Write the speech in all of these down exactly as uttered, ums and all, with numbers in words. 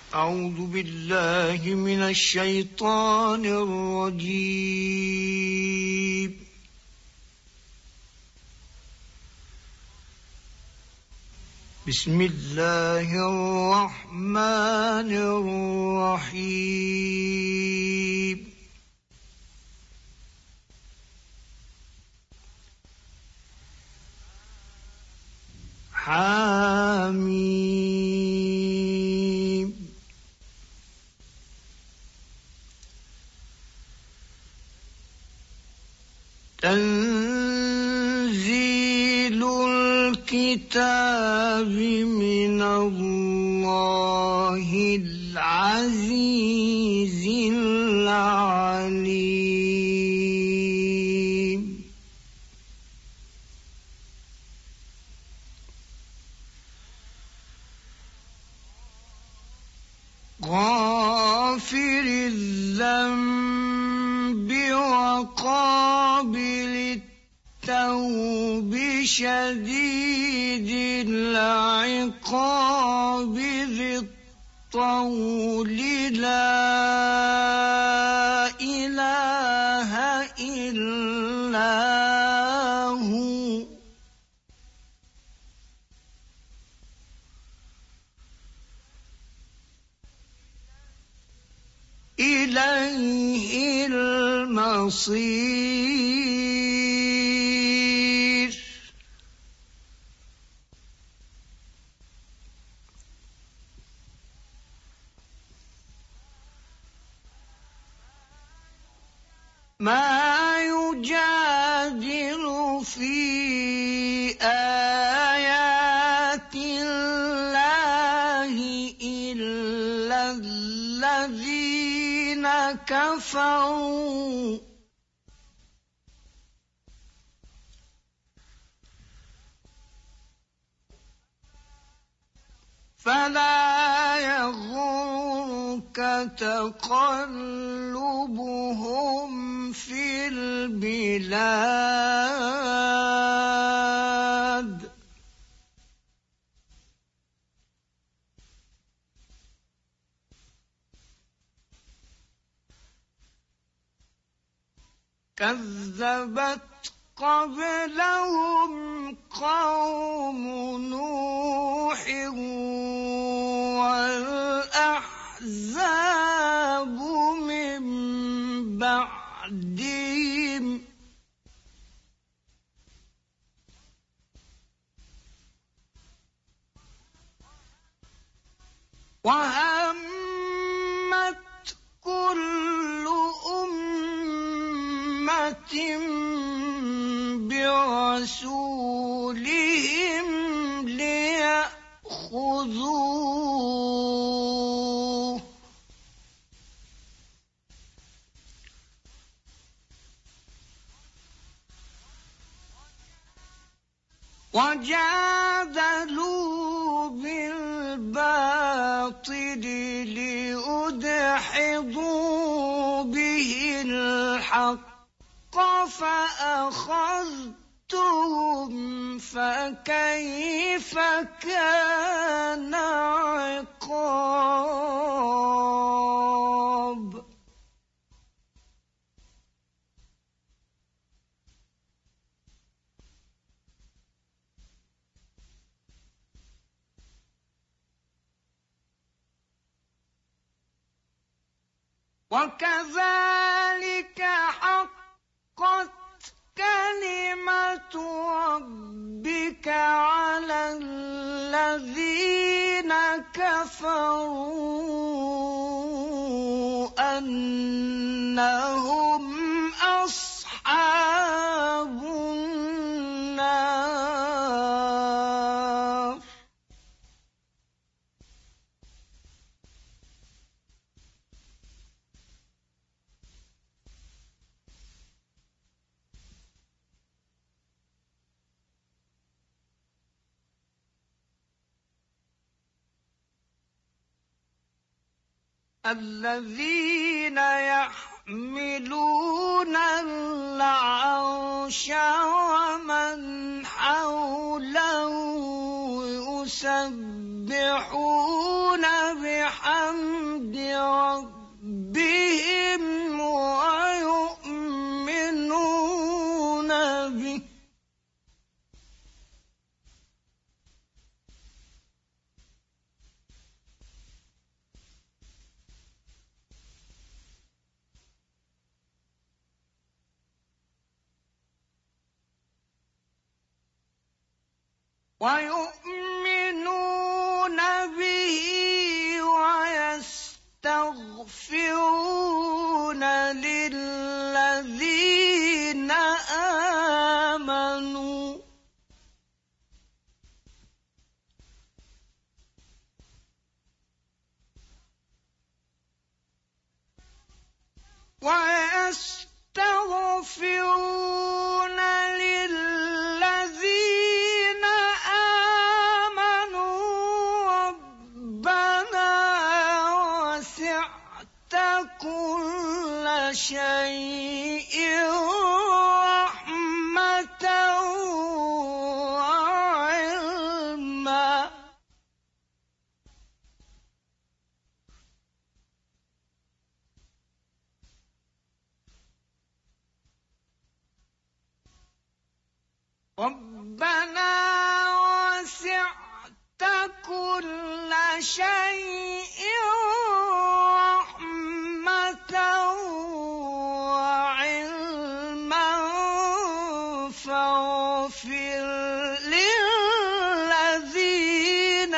أعوذ بالله من الشيطان الرجيم. بسم الله الرحمن الرحيم. حميم. تنزيل الكتاب من الله العزيز العليم. غافر الذنب وقابل التوب شديد العقاب ذي الطول لا إله إلا هو إليه المصير. ما يجادل في آيات الله إلا الذين كفروا فلا يغرك تقلبهم في البلاد. كذبت قبلهم قوم نوح والأحزاب من بعدهم وهمت كل أمة برسولهم ليأخذوه وجادلوا بالباطل ليدحضوا به الحق فأخذتهم فكيف كان عقاب. وكذلك حقت كلمة ربك على الذين كفروا أنهم أصحاب النار. الذين يحملون العرش ومن حوله يسبحون بحمد بحمد ربهم ويؤمنون به ويؤمنون به ويستغفرون للذين آمنوا ويستغفرون للذين آمنوا ربنا وسعت كل شيء رحمة وعلما ربنا وسعت كل شيء رحمة وعلما فاغفر للذين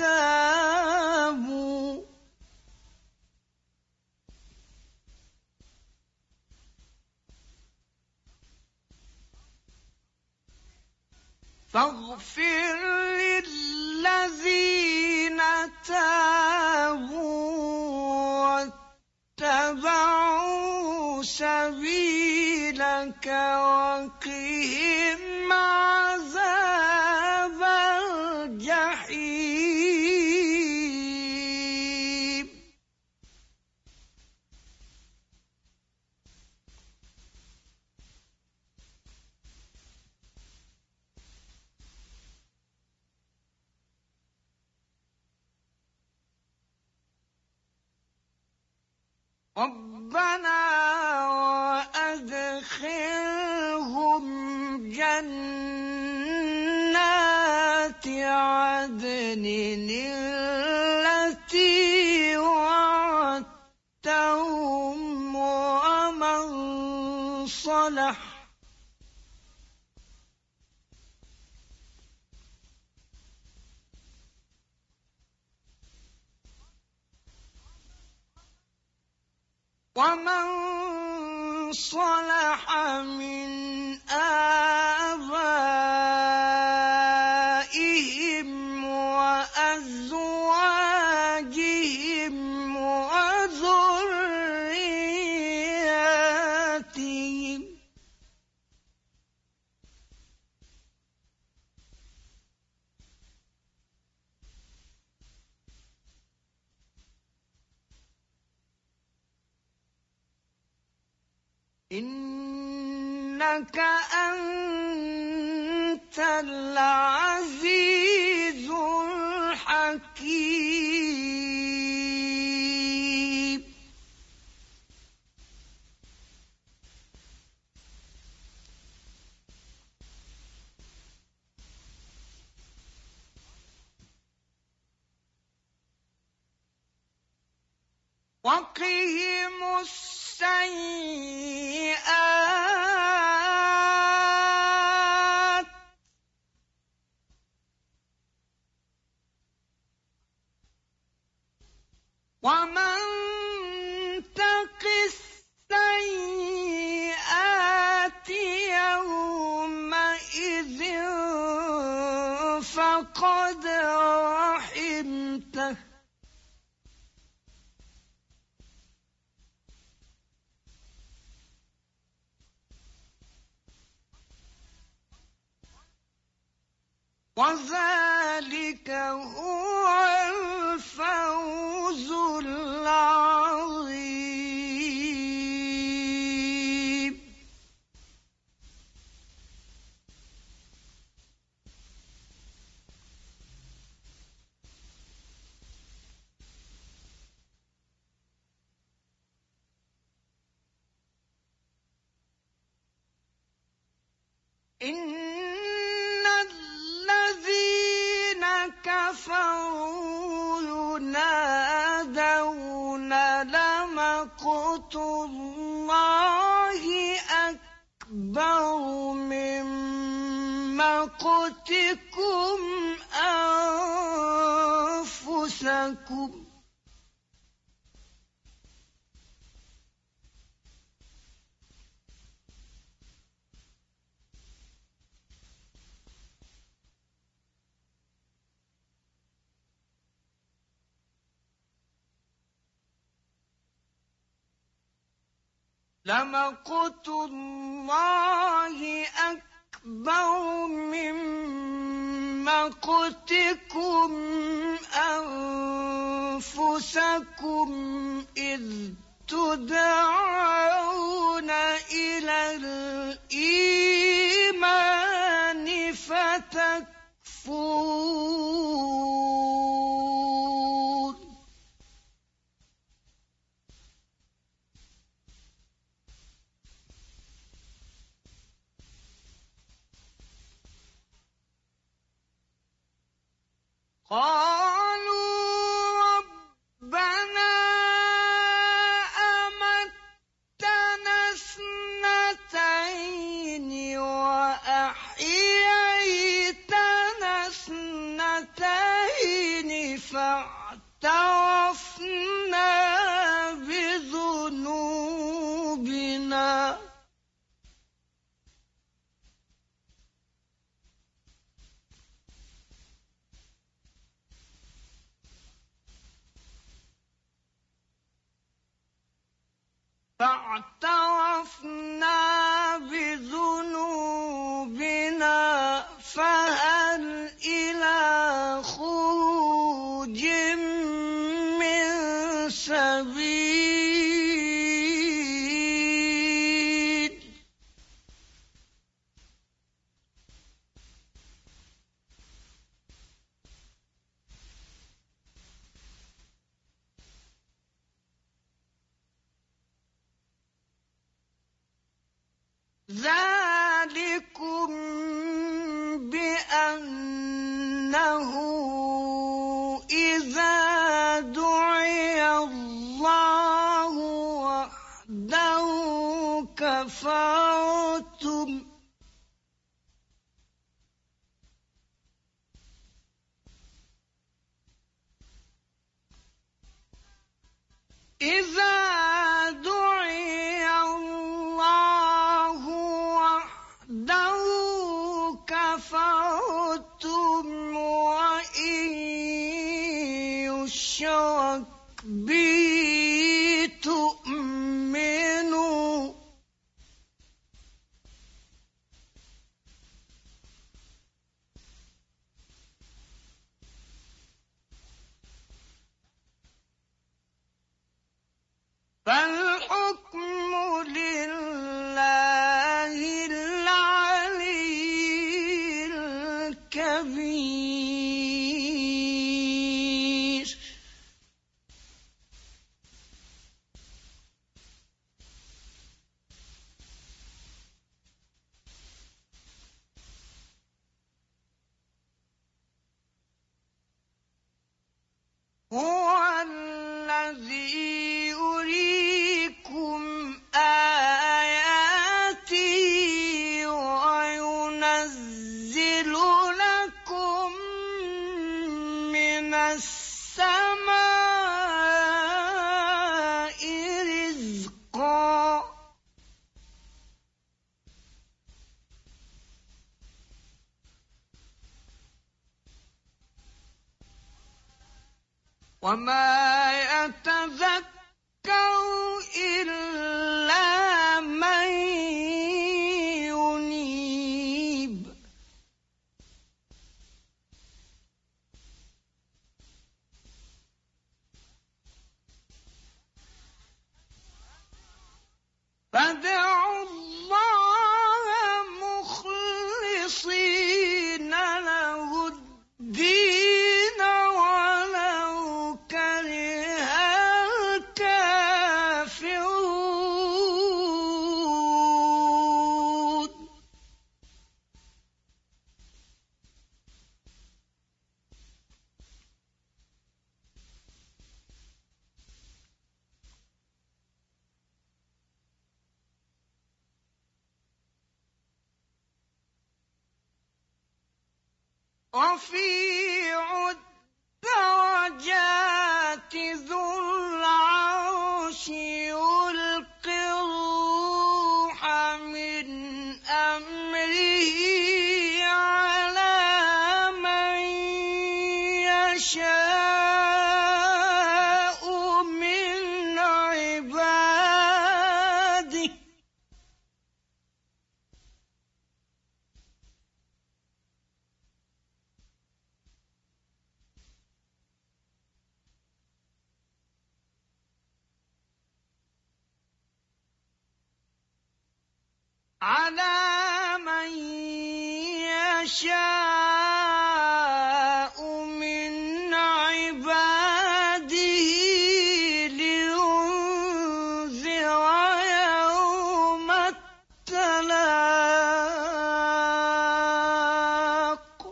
تابوا فاغفر للذين تابوا واتبعوا سبيلك وقهم عذاب الجحيم ربنا وأدخلهم جنات عدن التي وعدتهم ومن صلح ومن صلح من آبائهم وأزواجهم وذرياتهم إنك أنت العزيز الحكيم وقهم السيئات ومن تق السيئات يومئذ فقد رحمته وذلك هو الفوز العظيم تنادون لمقت الله أكبر من مقتكم أنفسكم لمقت الله أكبر من مقتكم أنفسكم إذ تدعون إلى الإيمان فتكفرون قالوا ربنا أمتنا اثنتين وأحييتنا اثنتين فاعترفنا بذنوبنا فاعترفنا بذنوبنا فهل إلى خروج من سبيل ذلكم بأنه إذا دعي الله وحده كفرتم إذا دعي الله وحده كفرتم وإن يشرك به تؤمنوا فالحكم لله العلي الكبير هو الذي يريكم آياته وينزل لكم من السماء رزقا وما يتذكر إلا من ينيب فادعوا الله مخلصين له الدين ولو كره الكافرون رفيع الدرجات ذو العرش يلقي الروح من أمره على من يشاء من عباده على من يشاء من عباده لينذر يوم التلاق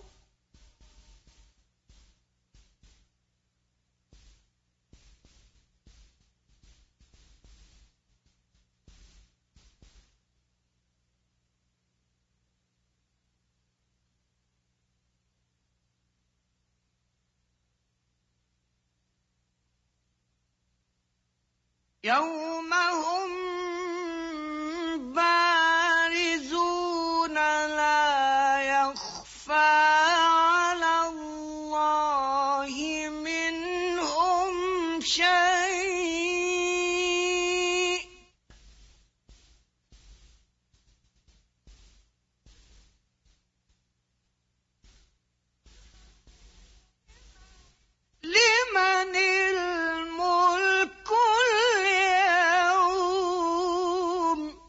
يوم هم بارزون لا يخفى على الله منهم شيء لمن الملك اليوم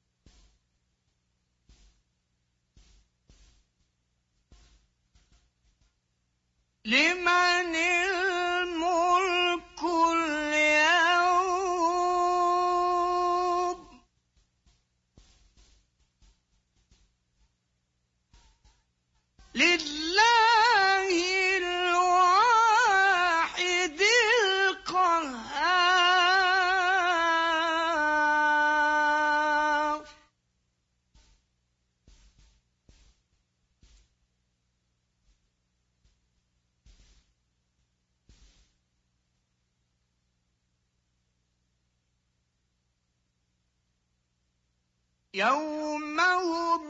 لمن الملك اليوم لله الواحد القهار يوم هم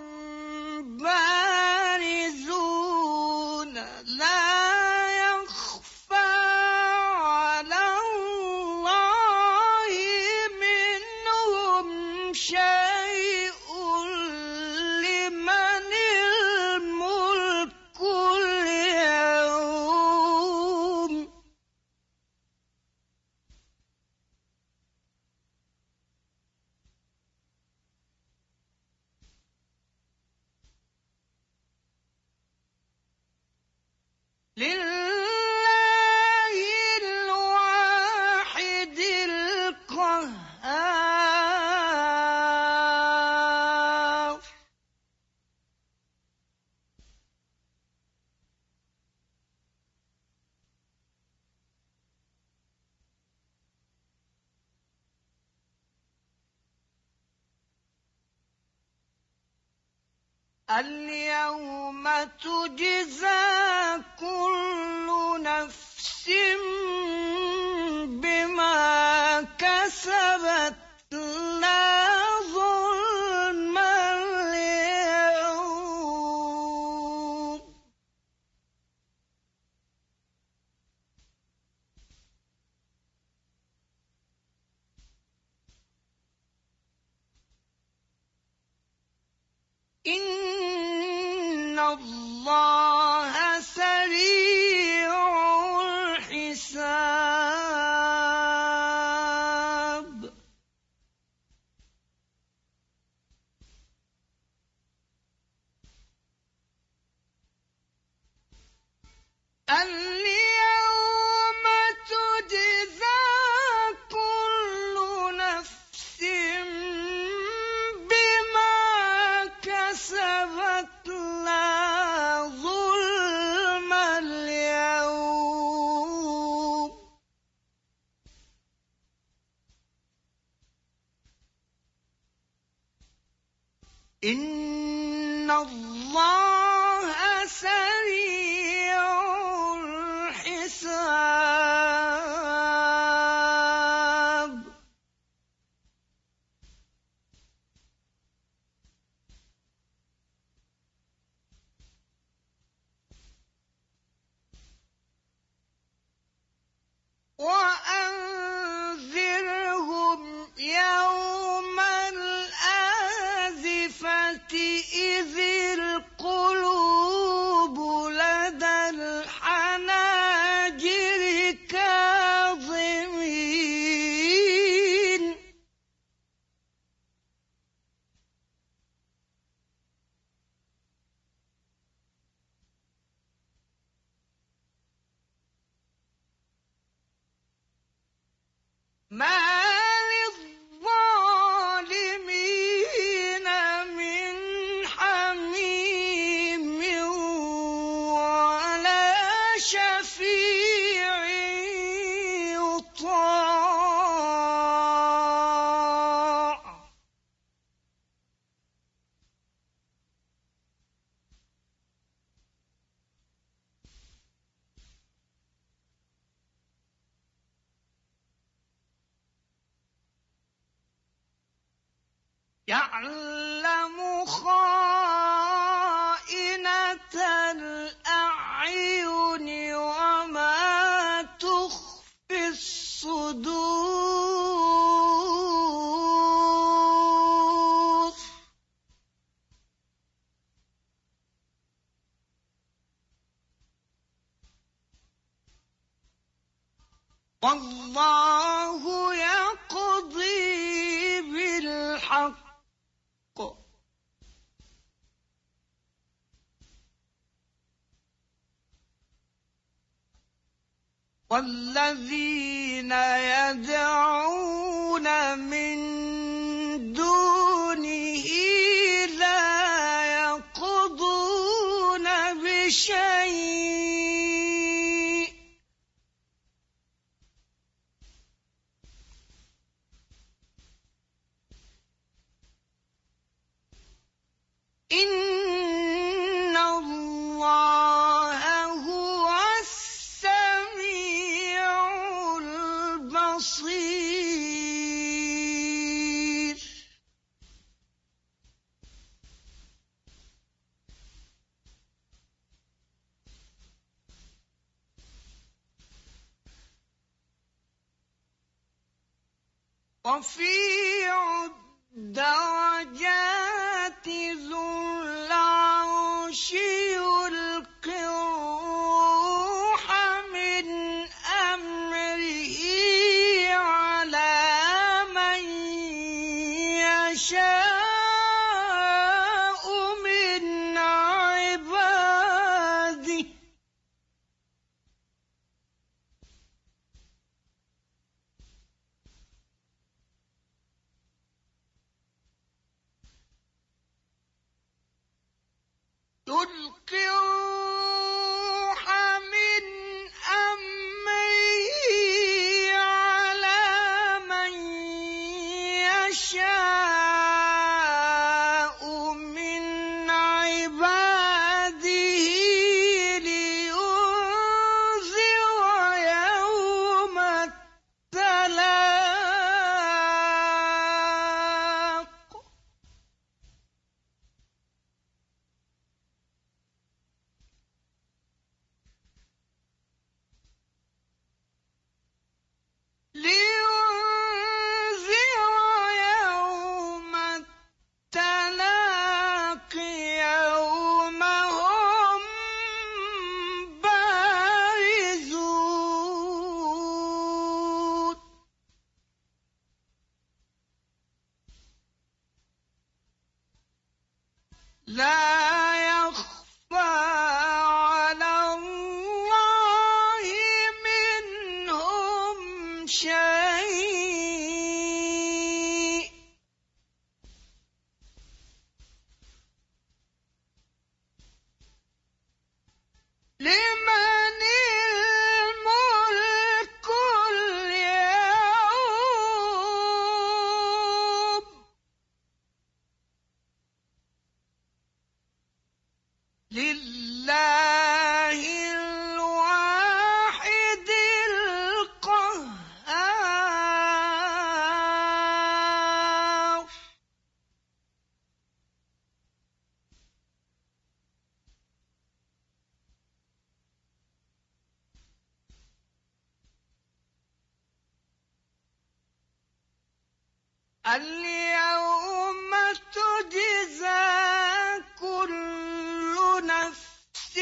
بارزون لا يخفى على الله منهم شيء لمن الملك اليوم لله الواحد القهار اليوم تجزى كل نفس بما كسبت لا ظلم اليوم إن الله سريع الحساب اليوم تجزى كل نفس بما كسبت لا ظلم اليوم إن الله سريع يعلم خائنة الأعين وما تخفي الصدور والله يقضي بالحق والذين يدعون من دونه لا يقضون بشيء إن الله هو السميع البصير رفيع الدرجات ذو العرش يلقي الروح من أمره على من يشاء من عباده يلقي الروح من أمره على من يشاء من عباده لينذر يوم التلاق لينذر يوم التلاق يوم هم بارزون لا يخفى على الله منهم شيء لمن الملك اليوم لله الواحد القهار اليوم تجزى كل نفس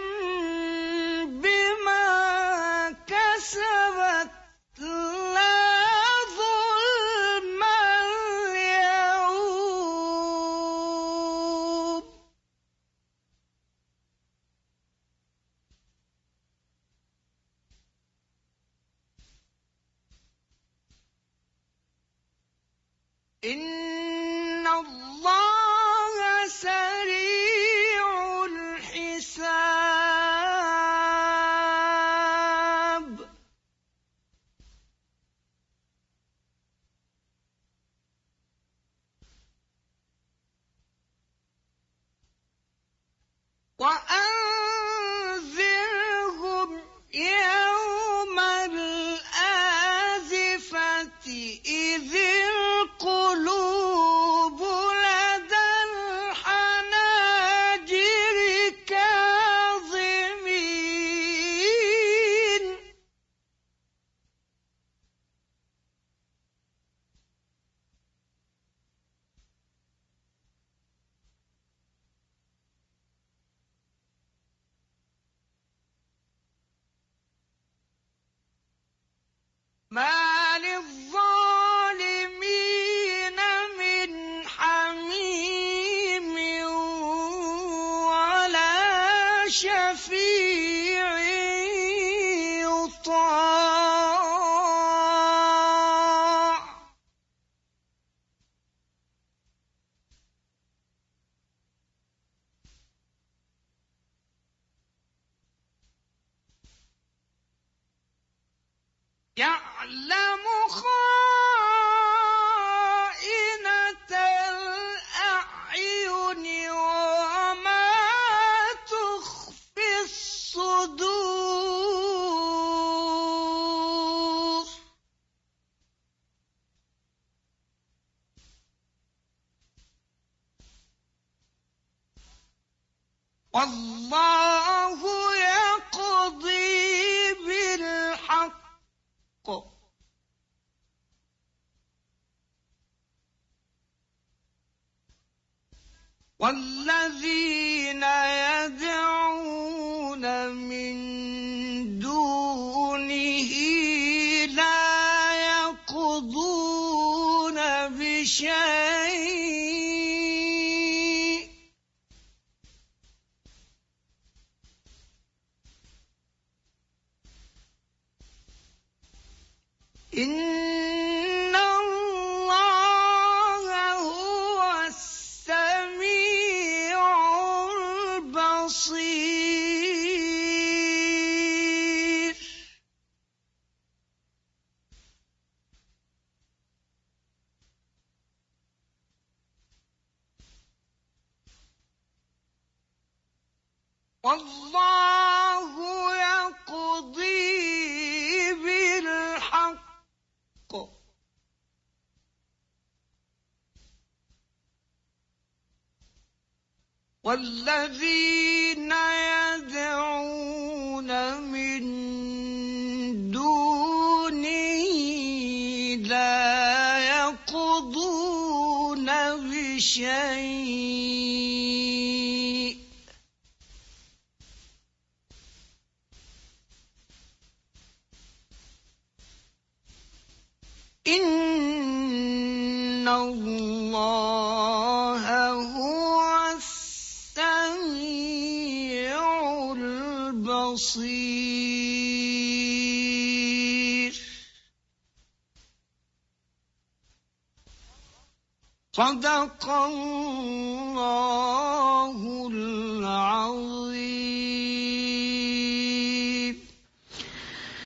بما كسبت لا ظلم اليوم إن الله سريع الحساب وأنذرهم يوم الآزفة إذ القلوب يعلم خائنة الأعين وما تخفي الصدور والله يقضي بالحق والذين يدعون من دونه لا يقضون بشيء إن الله هو السميع البصير والله يقضي بالحق والذين يدعون من دونه لا يقضون بشيء إن الله هو السميع البصير صدق الله